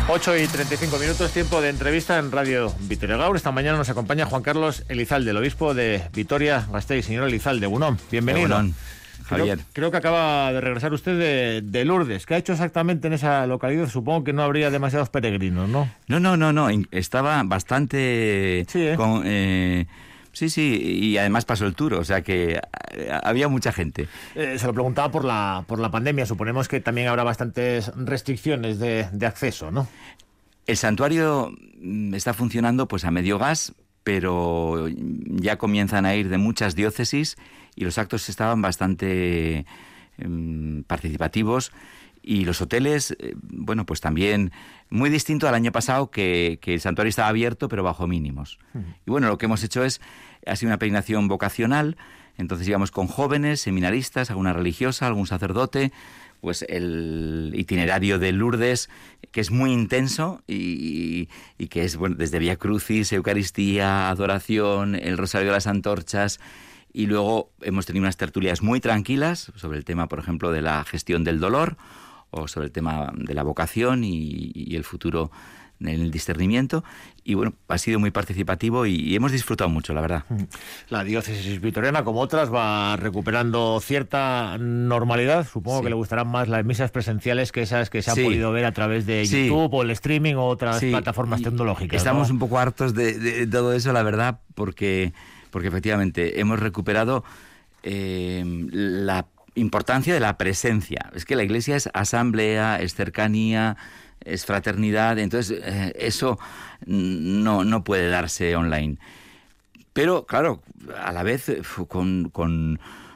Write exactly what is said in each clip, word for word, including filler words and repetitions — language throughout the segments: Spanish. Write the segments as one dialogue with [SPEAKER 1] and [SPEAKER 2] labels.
[SPEAKER 1] ocho y treinta y cinco minutos, tiempo de entrevista en Radio Vitoria Gaur. Esta mañana nos acompaña Juan Carlos Elizalde, el obispo de Vitoria-Gasteiz. Señor Elizalde, Egunon, bienvenido.
[SPEAKER 2] Egunon, Javier.
[SPEAKER 1] Creo, creo que acaba de regresar usted de, de Lourdes. ¿Qué ha hecho exactamente en esa localidad? Supongo que no habría demasiados peregrinos, ¿no?
[SPEAKER 2] No, no, no, no. Estaba bastante...
[SPEAKER 1] Sí, ¿eh?
[SPEAKER 2] Con, eh... Sí, sí, y además pasó el Tour, o sea que había mucha gente.
[SPEAKER 1] Eh, se lo preguntaba por la por la pandemia. Suponemos que también habrá bastantes restricciones de, de acceso, ¿no?
[SPEAKER 2] El santuario está funcionando pues a medio gas, pero ya comienzan a ir de muchas diócesis y los actos estaban bastante eh, participativos. Y los hoteles, eh, bueno, pues también muy distinto al año pasado, que, que el santuario estaba abierto, pero bajo mínimos. Uh-huh. Y bueno, lo que hemos hecho es, ha sido una peregrinación vocacional, entonces íbamos con jóvenes, seminaristas, alguna religiosa, algún sacerdote, pues el itinerario de Lourdes, que es muy intenso y, y que es, bueno, desde Vía Crucis, Eucaristía, adoración, el Rosario de las Antorchas. Y luego hemos tenido unas tertulias muy tranquilas sobre el tema, por ejemplo, de la gestión del dolor, o sobre el tema de la vocación y, y el futuro en el discernimiento. Y bueno, ha sido muy participativo y, y hemos disfrutado mucho, la verdad.
[SPEAKER 1] La diócesis vitoriana, como otras, va recuperando cierta normalidad. Supongo sí. que le gustarán más las misas presenciales que esas que se han sí. podido ver a través de
[SPEAKER 2] sí.
[SPEAKER 1] YouTube o el streaming o otras
[SPEAKER 2] sí.
[SPEAKER 1] plataformas
[SPEAKER 2] y
[SPEAKER 1] tecnológicas.
[SPEAKER 2] Estamos
[SPEAKER 1] ¿no?
[SPEAKER 2] un poco hartos de, de todo eso, la verdad, porque, porque efectivamente hemos recuperado eh, la importancia de la presencia. Es que la Iglesia es asamblea, es cercanía, es fraternidad, entonces eh, eso no, no puede darse online. Pero, claro, a la vez con, con,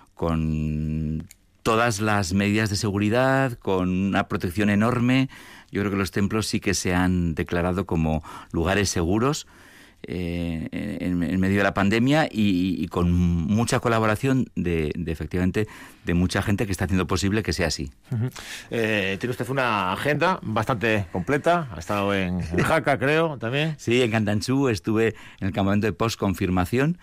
[SPEAKER 2] con todas las medidas de seguridad, con una protección enorme, yo creo que los templos sí que se han declarado como lugares seguros Eh, en, en medio de la pandemia y, y con mucha colaboración de, de efectivamente de mucha gente que está haciendo posible que sea así.
[SPEAKER 1] Uh-huh. Eh, tiene usted una agenda bastante completa, ha estado en, en Jaca, creo, también.
[SPEAKER 2] Sí, en Candanchú estuve en el campamento de post-confirmación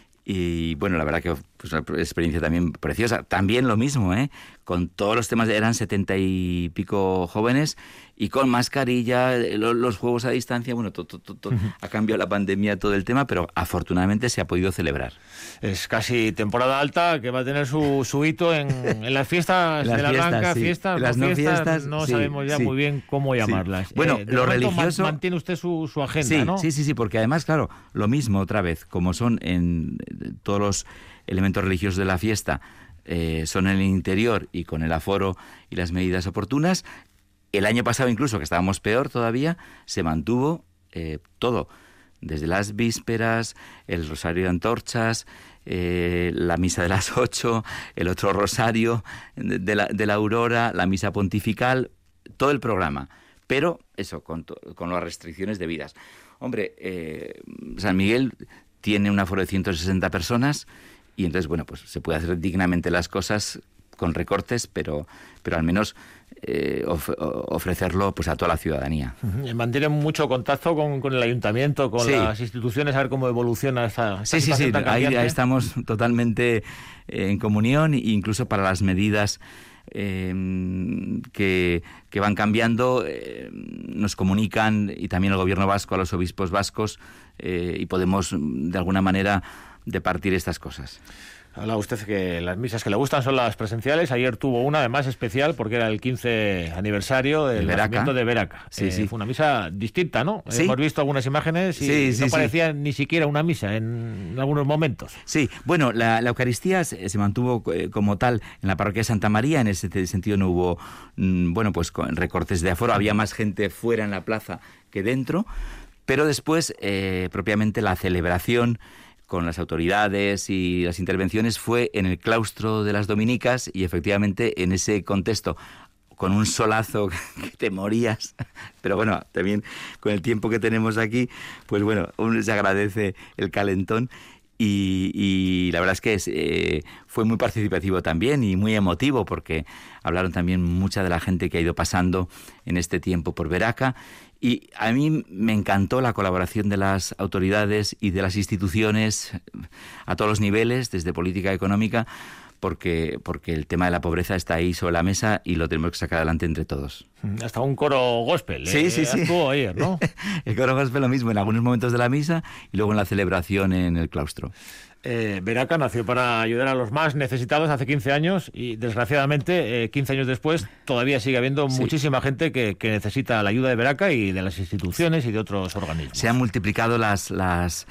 [SPEAKER 2] y bueno, la verdad que pues una experiencia también preciosa. También lo mismo, ¿eh? Con todos los temas, eran setenta y pico jóvenes y con mascarilla, los, los juegos a distancia, bueno, to, to, to, to, uh-huh. ha cambiado la pandemia todo el tema, pero afortunadamente se ha podido celebrar.
[SPEAKER 1] Es casi temporada alta que va a tener su, su hito en, en las fiestas
[SPEAKER 2] las
[SPEAKER 1] de la
[SPEAKER 2] fiestas,
[SPEAKER 1] Blanca,
[SPEAKER 2] sí.
[SPEAKER 1] fiestas,
[SPEAKER 2] las
[SPEAKER 1] no
[SPEAKER 2] no
[SPEAKER 1] fiestas,
[SPEAKER 2] fiestas,
[SPEAKER 1] no
[SPEAKER 2] sí,
[SPEAKER 1] sabemos ya
[SPEAKER 2] sí.
[SPEAKER 1] muy bien cómo llamarlas.
[SPEAKER 2] Sí. Bueno,
[SPEAKER 1] eh,
[SPEAKER 2] lo religioso...
[SPEAKER 1] Man, mantiene usted su, su agenda,
[SPEAKER 2] sí,
[SPEAKER 1] ¿no?
[SPEAKER 2] Sí, sí, sí, porque además, claro, lo mismo otra vez, como son en todos los elementos religiosos de la fiesta, eh, son en el interior y con el aforo y las medidas oportunas. El año pasado incluso, que estábamos peor todavía, se mantuvo eh, todo, desde las vísperas, el rosario de antorchas, eh, la misa de las ocho, el otro rosario de, de, la, de la aurora, la misa pontifical, todo el programa, pero eso, con, to, con las restricciones debidas. Hombre, eh, San Miguel tiene un aforo de ciento sesenta personas y entonces, bueno, pues se puede hacer dignamente las cosas con recortes, pero, pero al menos eh, of, ofrecerlo pues a toda la ciudadanía.
[SPEAKER 1] ¿Mantienen mucho contacto con, con el ayuntamiento, con sí. las instituciones, a ver cómo evoluciona esta, esta
[SPEAKER 2] sí, sí, sí, ahí, ahí estamos totalmente en comunión, incluso para las medidas eh, que, que van cambiando, eh, nos comunican, y también el gobierno vasco a los obispos vascos, eh, y podemos de alguna manera departir estas cosas.
[SPEAKER 1] Habla usted que las misas que le gustan son las presenciales. Ayer tuvo una además especial porque era el quince aniversario del nacimiento de Veraca.
[SPEAKER 2] Sí,
[SPEAKER 1] eh,
[SPEAKER 2] sí.
[SPEAKER 1] Fue una misa distinta, ¿no?
[SPEAKER 2] ¿Sí?
[SPEAKER 1] Hemos visto algunas imágenes y
[SPEAKER 2] sí, sí,
[SPEAKER 1] no parecía
[SPEAKER 2] sí.
[SPEAKER 1] ni siquiera una misa en algunos momentos.
[SPEAKER 2] Sí, bueno, la, la Eucaristía se, se mantuvo eh, como tal en la parroquia de Santa María. En ese sentido no hubo, mmm, bueno, pues con recortes de aforo. Había más gente fuera en la plaza que dentro. Pero después, eh, propiamente la celebración con las autoridades y las intervenciones fue en el claustro de las dominicas y efectivamente en ese contexto, con un solazo que te morías, pero bueno, también con el tiempo que tenemos aquí, pues bueno, se agradece el calentón. Y, y la verdad es que es, eh, fue muy participativo también y muy emotivo porque hablaron también mucha de la gente que ha ido pasando en este tiempo por Veraca. Y a mí me encantó la colaboración de las autoridades y de las instituciones a todos los niveles, desde política económica, porque, porque el tema de la pobreza está ahí sobre la mesa y lo tenemos que sacar adelante entre todos.
[SPEAKER 1] Hasta un coro gospel, ¿eh?
[SPEAKER 2] Sí, sí, sí.
[SPEAKER 1] Actuó ayer, ¿no?
[SPEAKER 2] El coro gospel lo mismo, en algunos momentos de la misa y luego en la celebración en el claustro.
[SPEAKER 1] Eh, Veraca nació para ayudar a los más necesitados hace quince años y desgraciadamente eh, quince años después todavía sigue habiendo sí. muchísima gente que, que necesita la ayuda de Veraca y de las instituciones y de otros organismos.
[SPEAKER 2] Se han multiplicado las... las...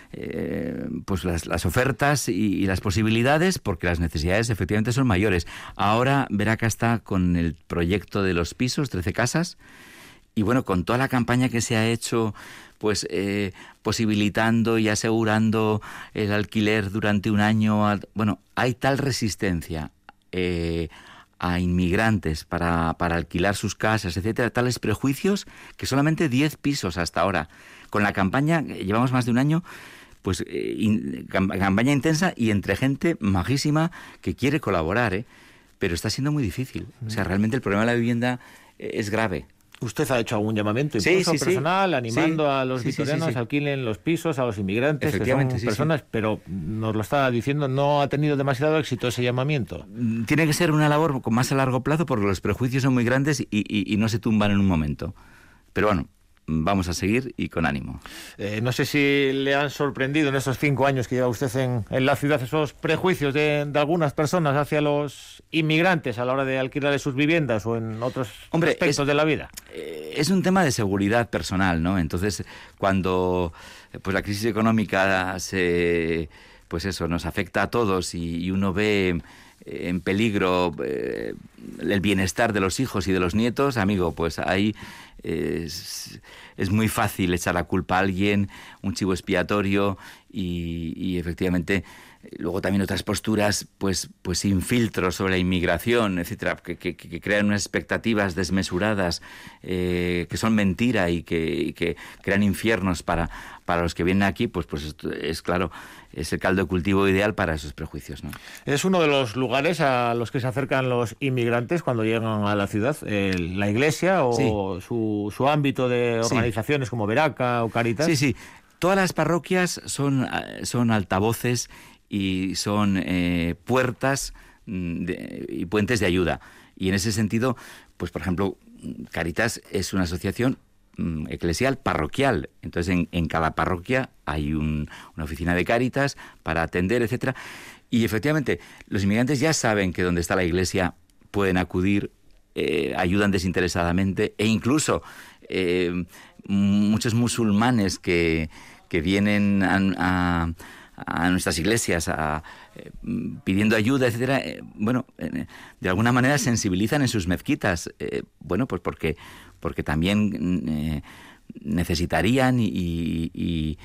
[SPEAKER 2] Eh, pues las, las ofertas y, y las posibilidades, porque las necesidades efectivamente son mayores. Ahora Veraca está con el proyecto de los pisos, trece casas, y bueno, con toda la campaña que se ha hecho, pues eh, posibilitando y asegurando el alquiler durante un año, bueno, hay tal resistencia eh, a inmigrantes para, para alquilar sus casas, etcétera, tales prejuicios, que solamente diez pisos hasta ahora. Con la campaña, llevamos más de un año, pues eh, in, campaña intensa y entre gente majísima que quiere colaborar, ¿eh? Pero está siendo muy difícil. O sea, realmente el problema de la vivienda eh, es grave.
[SPEAKER 1] ¿Usted ha hecho algún llamamiento incluso
[SPEAKER 2] sí, sí,
[SPEAKER 1] personal,
[SPEAKER 2] sí.
[SPEAKER 1] animando
[SPEAKER 2] sí,
[SPEAKER 1] a los
[SPEAKER 2] sí,
[SPEAKER 1] vitorianos
[SPEAKER 2] sí, sí, sí.
[SPEAKER 1] a alquilen los pisos, a los inmigrantes, que son
[SPEAKER 2] sí,
[SPEAKER 1] personas,
[SPEAKER 2] sí.
[SPEAKER 1] pero nos lo está diciendo, no ha tenido demasiado éxito ese llamamiento?
[SPEAKER 2] Tiene que ser una labor con más a largo plazo porque los prejuicios son muy grandes y, y, y no se tumban en un momento. Pero bueno, vamos a seguir y con ánimo.
[SPEAKER 1] Eh, no sé si le han sorprendido en estos cinco años que lleva usted en, en la ciudad esos prejuicios de, de algunas personas hacia los inmigrantes a la hora de alquilar sus viviendas o en otros
[SPEAKER 2] Hombre,
[SPEAKER 1] aspectos
[SPEAKER 2] es,
[SPEAKER 1] de la vida.
[SPEAKER 2] Eh, es un tema de seguridad personal, ¿no? Entonces, cuando pues la crisis económica se, pues eso, nos afecta a todos y, y uno ve en peligro eh, el bienestar de los hijos y de los nietos, amigo, pues ahí es, es muy fácil echar la culpa a alguien, un chivo expiatorio y, y efectivamente luego también otras posturas pues pues sin filtro sobre la inmigración, etcétera, que, que, que crean unas expectativas desmesuradas eh, que son mentira y que, y que crean infiernos para, para los que vienen aquí, pues pues esto es claro, es el caldo de cultivo ideal para esos prejuicios, ¿no?
[SPEAKER 1] Es uno de los lugares a los que se acercan los inmigrantes cuando llegan a la ciudad, eh, la iglesia o sí. su, su ámbito de organizaciones sí. como Veraca o Cáritas.
[SPEAKER 2] Sí, sí. Todas las parroquias son, son altavoces y son eh, puertas de, y puentes de ayuda. Y en ese sentido, pues por ejemplo, Cáritas es una asociación mm, eclesial parroquial. Entonces en, en cada parroquia hay un, una oficina de Cáritas para atender, etcétera. Y efectivamente, los inmigrantes ya saben que donde está la iglesia pueden acudir, eh, ayudan desinteresadamente e incluso eh, muchos musulmanes que, que vienen a, a a nuestras iglesias, a, eh, pidiendo ayuda, etcétera, eh, bueno, eh, de alguna manera sensibilizan en sus mezquitas, eh, bueno, pues porque porque también eh, necesitarían y, y,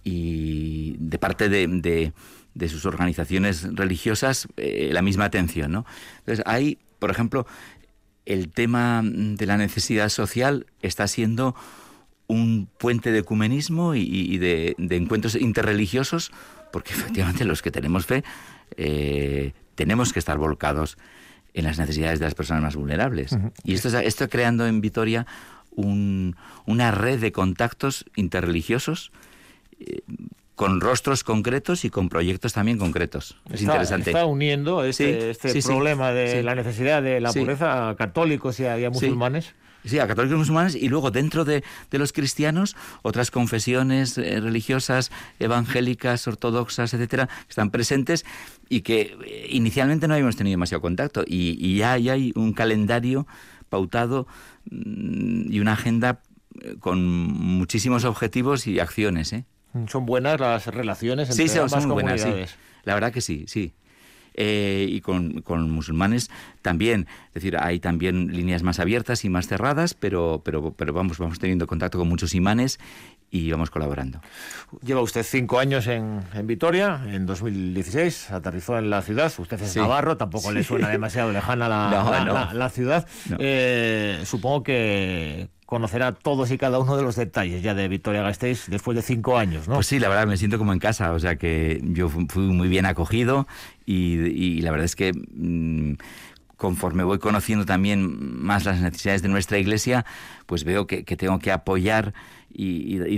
[SPEAKER 2] y de parte de, de, de sus organizaciones religiosas eh, la misma atención, ¿no? Entonces, hay, por ejemplo, el tema de la necesidad social está siendo un puente de ecumenismo y, y de, de encuentros interreligiosos, porque efectivamente los que tenemos fe eh, tenemos que estar volcados en las necesidades de las personas más vulnerables. Uh-huh. Y esto está creando en Vitoria un, una red de contactos interreligiosos eh, con rostros concretos y con proyectos también concretos. Es
[SPEAKER 1] está,
[SPEAKER 2] interesante.
[SPEAKER 1] Está uniendo este, sí, este sí, problema sí, de sí. la necesidad de la
[SPEAKER 2] sí.
[SPEAKER 1] pobreza a católicos y a, y a musulmanes.
[SPEAKER 2] Sí. Sí, a católicos y musulmanes, y luego dentro de, de los cristianos, otras confesiones eh, religiosas, evangélicas, ortodoxas, etcétera, están presentes y que eh, inicialmente no habíamos tenido demasiado contacto. Y, y ya, ya hay un calendario pautado mmm, y una agenda con muchísimos objetivos y acciones, ¿eh?
[SPEAKER 1] Son buenas las relaciones entre
[SPEAKER 2] sí,
[SPEAKER 1] ambas
[SPEAKER 2] son muy
[SPEAKER 1] comunidades.
[SPEAKER 2] Buenas, sí. La verdad que sí, sí. Eh, y con, con musulmanes también, es decir, hay también líneas más abiertas y más cerradas, pero, pero, pero vamos, vamos teniendo contacto con muchos imanes y vamos colaborando.
[SPEAKER 1] Lleva usted cinco años en, en Vitoria, en dos mil dieciséis aterrizó en la ciudad, usted es
[SPEAKER 2] sí.
[SPEAKER 1] navarro, tampoco sí. le suena demasiado lejana la,
[SPEAKER 2] no,
[SPEAKER 1] la,
[SPEAKER 2] no.
[SPEAKER 1] la, la ciudad. No. Eh, supongo que conocerá todos y cada uno de los detalles ya de Vitoria-Gasteiz después de cinco años, ¿no?
[SPEAKER 2] Pues sí, la verdad me siento como en casa, o sea que yo fui muy bien acogido y, y la verdad es que mmm, conforme voy conociendo también más las necesidades de nuestra iglesia, pues veo que, que tengo que apoyar y, y, y dar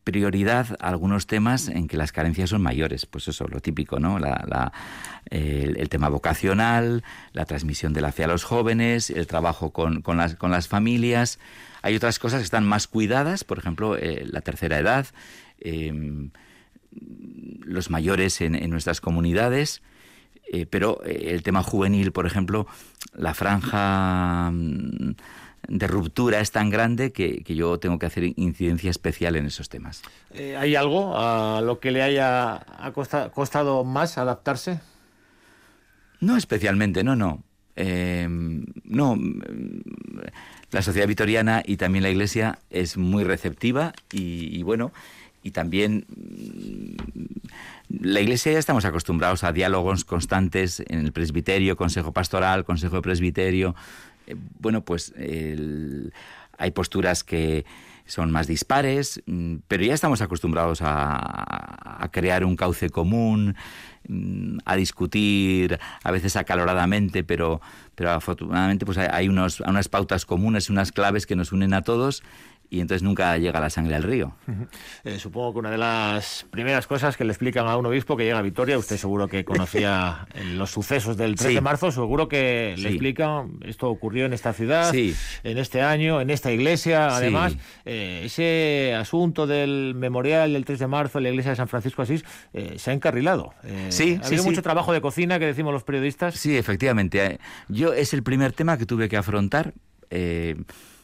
[SPEAKER 2] prioridad a algunos temas en que las carencias son mayores. Pues eso, lo típico, ¿no? La, la, el, el tema vocacional, la transmisión de la fe a los jóvenes, el trabajo con, con, las, con las familias. Hay otras cosas que están más cuidadas, por ejemplo, eh, la tercera edad, eh, los mayores en, en nuestras comunidades, eh, pero eh, el tema juvenil, por ejemplo, la franja de ruptura es tan grande que, que yo tengo que hacer incidencia especial en esos temas.
[SPEAKER 1] Eh, ¿Hay algo a lo que le haya ha costa, costado más adaptarse?
[SPEAKER 2] No especialmente, no, no. Eh, no, la sociedad vitoriana y también la Iglesia es muy receptiva y, y bueno, y también la Iglesia ya estamos acostumbrados a diálogos constantes en el presbiterio, consejo pastoral, consejo de presbiterio. Eh, bueno, pues el, hay posturas que son más dispares, pero ya estamos acostumbrados a, a crear un cauce común, a discutir a veces acaloradamente, pero, pero afortunadamente pues hay, hay unos, unas pautas comunes, unas claves que nos unen a todos. Y entonces nunca llega la sangre al río.
[SPEAKER 1] Uh-huh. Eh, supongo que una de las primeras cosas que le explican a un obispo que llega a Vitoria, usted seguro que conocía los sucesos del tres sí. de marzo, seguro que sí. le explican, esto ocurrió en esta ciudad, sí. en este año, en esta iglesia, además, sí. eh, ese asunto del memorial del tres de marzo en la iglesia de San Francisco de Asís eh, se ha encarrilado. Eh,
[SPEAKER 2] sí,
[SPEAKER 1] ha habido
[SPEAKER 2] sí,
[SPEAKER 1] mucho
[SPEAKER 2] sí.
[SPEAKER 1] trabajo de cocina, que decimos los periodistas.
[SPEAKER 2] Sí, efectivamente. Yo es el primer tema que tuve que afrontar. Eh,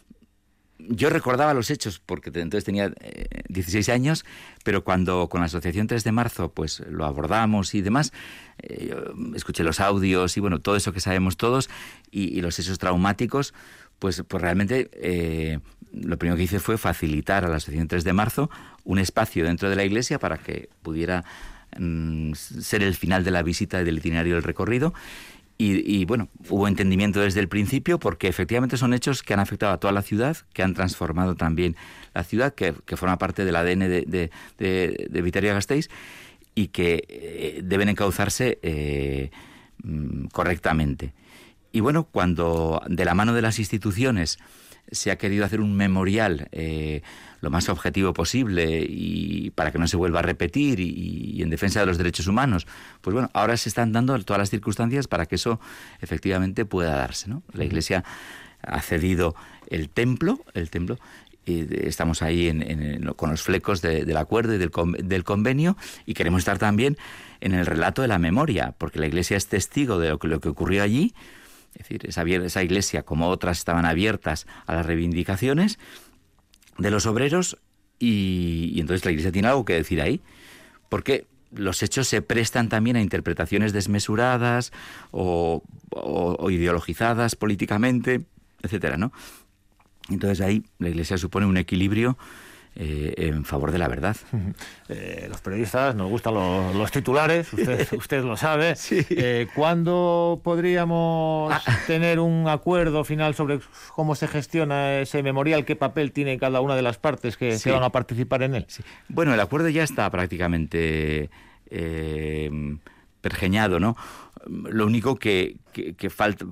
[SPEAKER 2] Yo recordaba los hechos porque entonces tenía eh, dieciséis años, pero cuando con la Asociación tres de marzo pues lo abordamos y demás, eh, yo escuché los audios y bueno, todo eso que sabemos todos y, y los hechos traumáticos, pues, pues realmente eh, lo primero que hice fue facilitar a la Asociación tres de marzo un espacio dentro de la iglesia para que pudiera mm, ser el final de la visita y del itinerario del recorrido. Y, y bueno, hubo entendimiento desde el principio porque efectivamente son hechos que han afectado a toda la ciudad, que han transformado también la ciudad, que, que forma parte del A D N de, de, de, de Vitoria-Gasteiz y que eh, deben encauzarse eh, correctamente. Y bueno, cuando de la mano de las instituciones se ha querido hacer un memorial eh, lo más objetivo posible y para que no se vuelva a repetir y, y en defensa de los derechos humanos, pues bueno, ahora se están dando todas las circunstancias para que eso efectivamente pueda darse, ¿no? La Iglesia ha cedido el templo, el templo, y estamos ahí en, en, con los flecos de, del acuerdo y del, del convenio y queremos estar también en el relato de la memoria, porque la Iglesia es testigo de lo que, lo que ocurrió allí. Es decir, esa, esa iglesia, como otras, estaban abiertas a las reivindicaciones de los obreros y, y entonces la iglesia tiene algo que decir ahí, porque los hechos se prestan también a interpretaciones desmesuradas o, o, o ideologizadas políticamente, etcétera, ¿no? Entonces ahí la iglesia supone un equilibrio Eh, en favor de la verdad.
[SPEAKER 1] Eh, los periodistas nos gustan los, los titulares, usted, usted lo sabe.
[SPEAKER 2] Sí.
[SPEAKER 1] Eh, ¿Cuándo podríamos ah. tener un acuerdo final sobre cómo se gestiona ese memorial? ¿Qué papel tiene cada una de las partes que, sí. que van a participar en él?
[SPEAKER 2] Sí. Bueno, el acuerdo ya está prácticamente eh, pergeñado, ¿no? Lo único que, que, que falta...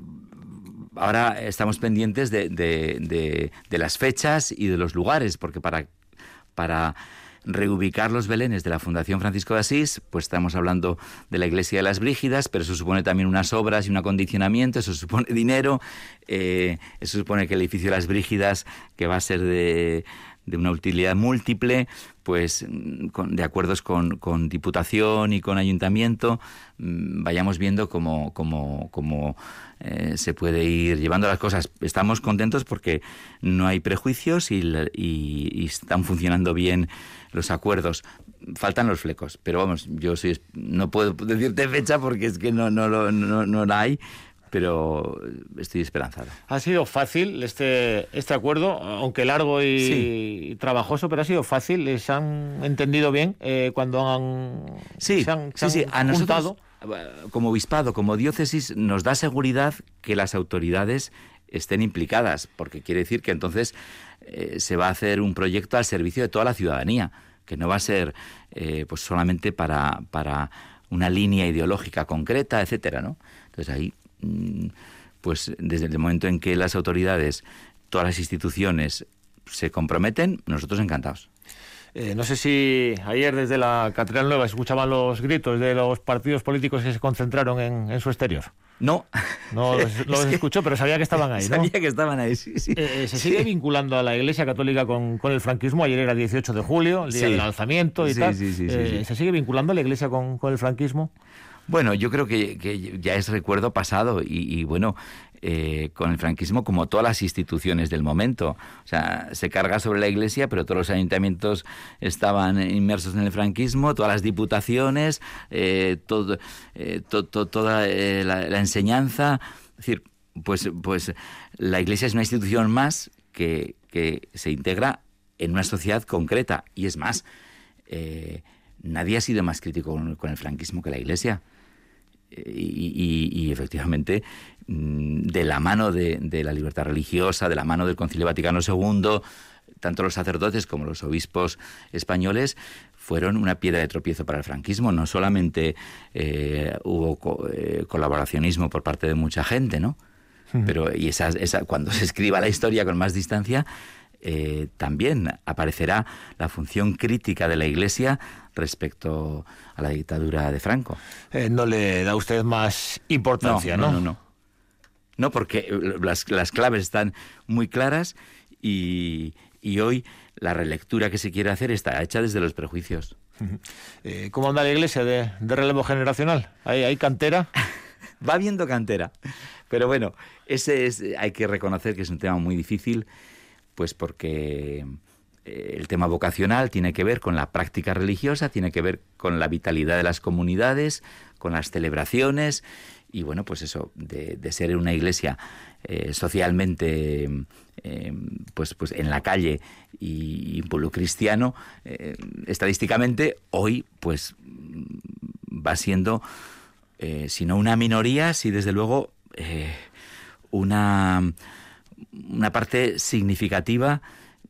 [SPEAKER 2] Ahora estamos pendientes de, de, de, de las fechas y de los lugares, porque para... para reubicar los belenes de la Fundación Francisco de Asís, pues estamos hablando de la Iglesia de las Brígidas, pero eso supone también unas obras y un acondicionamiento, eso supone dinero, eh, eso supone que el edificio de las Brígidas, que va a ser de, de una utilidad múltiple, pues con, de acuerdos con, con Diputación y con Ayuntamiento, vayamos viendo cómo, cómo, cómo eh, se puede ir llevando las cosas. Estamos contentos porque no hay prejuicios y, y, y están funcionando bien los acuerdos. Faltan los flecos, pero vamos, yo soy, no puedo decirte fecha porque es que no, no, no, no, no la hay, pero estoy esperanzado.
[SPEAKER 1] Ha sido fácil este este acuerdo, aunque largo y, sí. y trabajoso, pero ha sido fácil. ¿Les han entendido bien eh, cuando han,
[SPEAKER 2] sí,
[SPEAKER 1] se han,
[SPEAKER 2] sí,
[SPEAKER 1] se
[SPEAKER 2] sí.
[SPEAKER 1] han
[SPEAKER 2] A
[SPEAKER 1] juntado?
[SPEAKER 2] Nosotros, como obispado, como diócesis, nos da seguridad que las autoridades estén implicadas, porque quiere decir que entonces eh, se va a hacer un proyecto al servicio de toda la ciudadanía, que no va a ser eh, pues solamente para, para una línea ideológica concreta, etcétera, ¿no? Entonces ahí pues desde el momento en que las autoridades, todas las instituciones se comprometen, nosotros encantados.
[SPEAKER 1] Eh, no sé si ayer desde la Catedral Nueva se escuchaban los gritos de los partidos políticos que se concentraron en, en su exterior.
[SPEAKER 2] No.
[SPEAKER 1] No los, los
[SPEAKER 2] es
[SPEAKER 1] escuchó, pero sabía que estaban ahí, ¿no?
[SPEAKER 2] Sabía que estaban ahí, sí, sí.
[SPEAKER 1] Eh, ¿Se sigue sí. vinculando a la Iglesia Católica con, con el franquismo? Ayer era dieciocho de julio, el día sí. del alzamiento y
[SPEAKER 2] sí,
[SPEAKER 1] tal.
[SPEAKER 2] Sí, sí,
[SPEAKER 1] eh,
[SPEAKER 2] sí, sí.
[SPEAKER 1] ¿Se sigue vinculando a la Iglesia con, con el franquismo?
[SPEAKER 2] Bueno, yo creo que, que ya es recuerdo pasado y, y bueno, eh, con el franquismo como todas las instituciones del momento. O sea, se carga sobre la Iglesia, pero todos los ayuntamientos estaban inmersos en el franquismo, todas las diputaciones, eh, todo, eh, to, to, toda eh, la, la enseñanza. Es decir, pues, pues la Iglesia es una institución más que, que se integra en una sociedad concreta. Y es más, eh, nadie ha sido más crítico con, con el franquismo que la Iglesia. Y, y, y efectivamente, de la mano de, de la libertad religiosa, de la mano del Concilio Vaticano segundo, tanto los sacerdotes como los obispos españoles fueron una piedra de tropiezo para el franquismo. No solamente eh, hubo co- eh, colaboracionismo por parte de mucha gente, ¿no? Uh-huh. Pero y esa, esa, cuando se escriba la historia con más distancia, eh, también aparecerá la función crítica de la Iglesia respecto a la dictadura de Franco.
[SPEAKER 1] Eh, no le da usted más importancia, ¿no?
[SPEAKER 2] No, no, no. No, no porque las, las claves están muy claras y, y hoy la relectura que se quiere hacer está hecha desde los prejuicios.
[SPEAKER 1] Eh, ¿Cómo anda la Iglesia de, de relevo generacional? ¿Hay, hay cantera?
[SPEAKER 2] Va habiendo cantera. Pero bueno, ese es, hay que reconocer que es un tema muy difícil, pues porque el tema vocacional tiene que ver con la práctica religiosa, tiene que ver con la vitalidad de las comunidades, con las celebraciones y bueno, pues eso, de, de ser una iglesia eh, socialmente eh, pues, pues en la calle y, y un pueblo cristiano, eh, estadísticamente hoy pues va siendo, eh, si no una minoría, sí desde luego eh, una, una parte significativa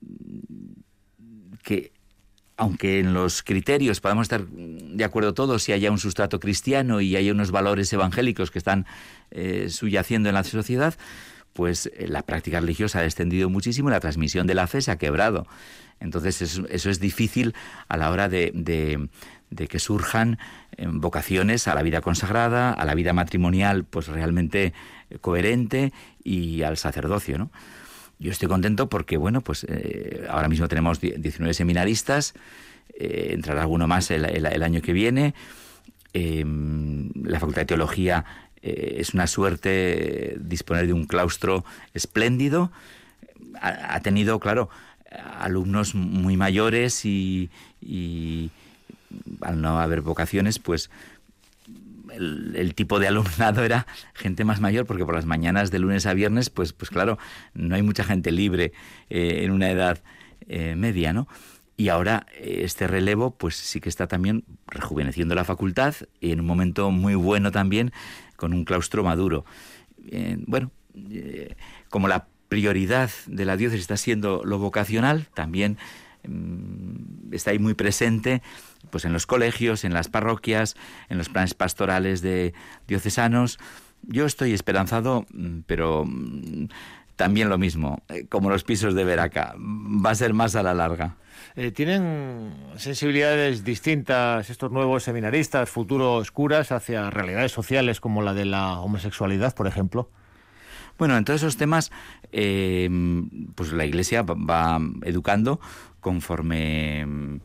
[SPEAKER 2] que, aunque en los criterios podamos estar de acuerdo todos si haya un sustrato cristiano y haya unos valores evangélicos que están eh, subyaciendo en la sociedad, pues eh, la práctica religiosa ha descendido muchísimo y la transmisión de la fe se ha quebrado. Entonces eso, eso es difícil a la hora de, de, de que surjan eh, vocaciones a la vida consagrada, a la vida matrimonial pues realmente coherente y al sacerdocio, ¿no? Yo estoy contento porque, bueno, pues eh, ahora mismo tenemos diecinueve seminaristas, eh, entrará alguno más el, el, el año que viene. Eh, la Facultad de Teología eh, es una suerte disponer de un claustro espléndido. Ha, ha tenido, claro, alumnos muy mayores y, y al no haber vocaciones, pues El, el tipo de alumnado era gente más mayor, porque por las mañanas de lunes a viernes, pues, pues claro, no hay mucha gente libre eh, en una edad eh, media, ¿no? Y ahora eh, este relevo, pues sí que está también rejuveneciendo la facultad y en un momento muy bueno también, con un claustro maduro. Eh, bueno, eh, como la prioridad de la diócesis está siendo lo vocacional, también mm, está ahí muy presente pues en los colegios, en las parroquias, en los planes pastorales de diocesanos. Yo estoy esperanzado, pero también lo mismo, como los pisos de Veraca, va a ser más a la larga.
[SPEAKER 1] Eh, ¿Tienen sensibilidades distintas estos nuevos seminaristas, futuros curas, hacia realidades sociales como la de la homosexualidad, por ejemplo?
[SPEAKER 2] Bueno, en todos esos temas, eh, pues la Iglesia va educando conforme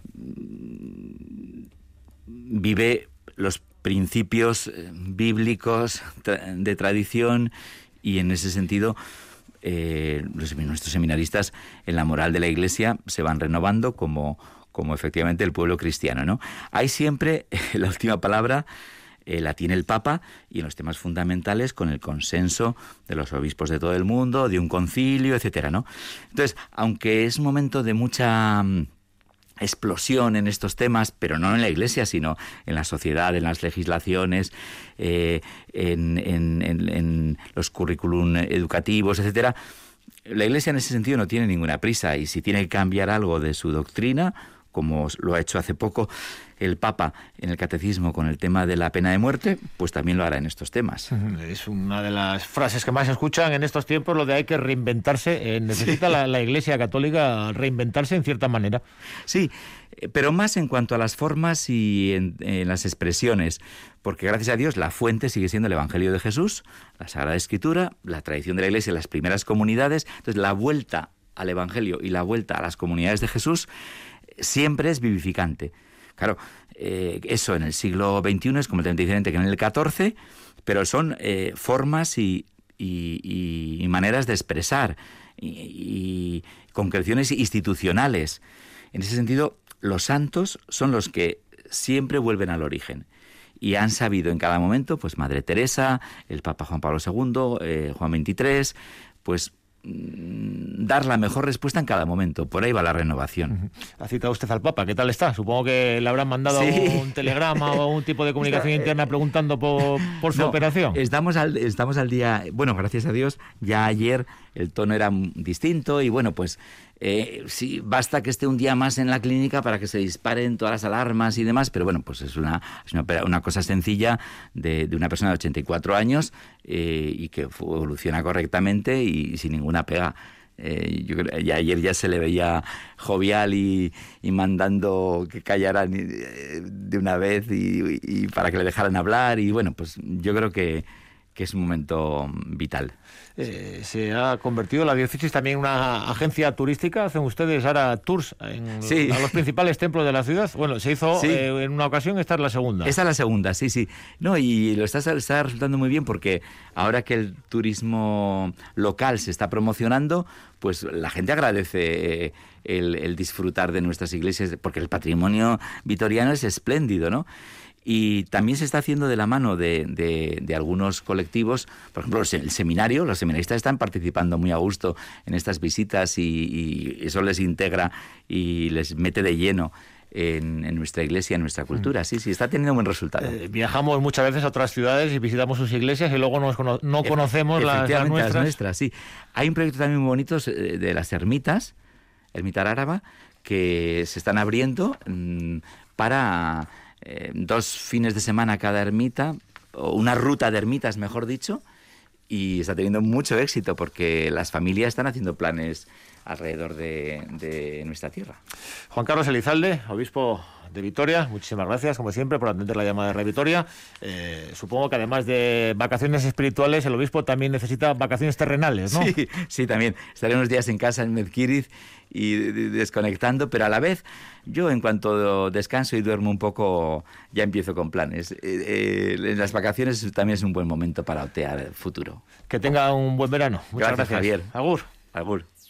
[SPEAKER 2] vive los principios bíblicos de tradición y en ese sentido eh, los, nuestros seminaristas en la moral de la Iglesia se van renovando como, como efectivamente el pueblo cristiano, ¿no? Hay siempre la última palabra, eh, la tiene el Papa y en los temas fundamentales con el consenso de los obispos de todo el mundo, de un concilio, etcétera, ¿no? Entonces, aunque es un momento de mucha explosión en estos temas, pero no en la Iglesia, sino en la sociedad, en las legislaciones, eh, en, en, en, en los currículum educativos, etcétera. La Iglesia en ese sentido no tiene ninguna prisa y si tiene que cambiar algo de su doctrina, como lo ha hecho hace poco el Papa en el Catecismo con el tema de la pena de muerte, pues también lo hará en estos temas.
[SPEAKER 1] Es una de las frases que más se escuchan en estos tiempos, lo de hay que reinventarse. Eh, necesita sí. la, la Iglesia Católica reinventarse en cierta manera.
[SPEAKER 2] Sí, pero más en cuanto a las formas y en, en las expresiones, porque gracias a Dios la fuente sigue siendo el Evangelio de Jesús, la Sagrada Escritura, la tradición de la Iglesia, las primeras comunidades. Entonces la vuelta al Evangelio y la vuelta a las comunidades de Jesús siempre es vivificante. Claro, eh, eso en el siglo veintiuno es completamente diferente que en el catorce, pero son eh, formas y, y, y maneras de expresar y, y concreciones institucionales. En ese sentido, los santos son los que siempre vuelven al origen y han sabido en cada momento, pues Madre Teresa, el Papa Juan Pablo segundo, eh, Juan veintitrés, pues dar la mejor respuesta en cada momento. Por ahí va la renovación.
[SPEAKER 1] Ha citado usted al Papa, ¿qué tal está? Supongo que le habrán mandado sí. un telegrama o un tipo de comunicación está, interna preguntando por, por su
[SPEAKER 2] no,
[SPEAKER 1] operación.
[SPEAKER 2] Estamos al, estamos al día, bueno, gracias a Dios, ya ayer el tono era distinto y bueno, pues eh, sí, basta que esté un día más en la clínica para que se disparen todas las alarmas y demás, pero bueno, pues es una, es una, una cosa sencilla de, de una persona de ochenta y cuatro años eh, y que evoluciona correctamente y sin ninguna pega. Eh, yo creo, ya ayer ya se le veía jovial y, y mandando que callaran de una vez y, y para que le dejaran hablar y bueno, pues yo creo que, que es un momento vital.
[SPEAKER 1] Eh, se ha convertido la diócesis también en una agencia turística. Hacen ustedes ahora tours en,
[SPEAKER 2] sí.
[SPEAKER 1] a los principales templos de la ciudad. Bueno, se hizo sí. eh, en una ocasión, esta es la segunda.
[SPEAKER 2] Esta es la segunda, sí, sí. No, y lo está, está resultando muy bien porque ahora que el turismo local se está promocionando, pues la gente agradece el, el disfrutar de nuestras iglesias, porque el patrimonio vitoriano es espléndido, ¿no? Y también se está haciendo de la mano de, de, de algunos colectivos. Por ejemplo, el seminario, los seminaristas están participando muy a gusto en estas visitas y, y eso les integra y les mete de lleno en, en nuestra iglesia, en nuestra cultura. Sí, sí, está teniendo buen resultado.
[SPEAKER 1] Eh, viajamos muchas veces a otras ciudades y visitamos sus iglesias y luego nos cono- no conocemos las, las nuestras.
[SPEAKER 2] las nuestras. Sí. Hay un proyecto también muy bonito de las ermitas, Ermita Aráraba, que se están abriendo mmm, para... Eh, dos fines de semana cada ermita, o una ruta de ermitas, mejor dicho, y está teniendo mucho éxito porque las familias están haciendo planes alrededor de, de nuestra tierra.
[SPEAKER 1] Juan Carlos Elizalde, obispo de Vitoria, muchísimas gracias, como siempre, por atender la llamada de Radio Vitoria. Eh, supongo que además de vacaciones espirituales, el obispo también necesita vacaciones terrenales, ¿no?
[SPEAKER 2] Sí, sí, también. Estaré unos días en casa en Mezquiriz y desconectando, pero a la vez yo en cuanto descanso y duermo un poco ya empiezo con planes. Eh, eh, en las vacaciones también es un buen momento para otear el futuro.
[SPEAKER 1] Que tenga un buen verano. Muchas
[SPEAKER 2] gracias,
[SPEAKER 1] gracias.
[SPEAKER 2] Javier.
[SPEAKER 1] Agur.
[SPEAKER 2] Agur.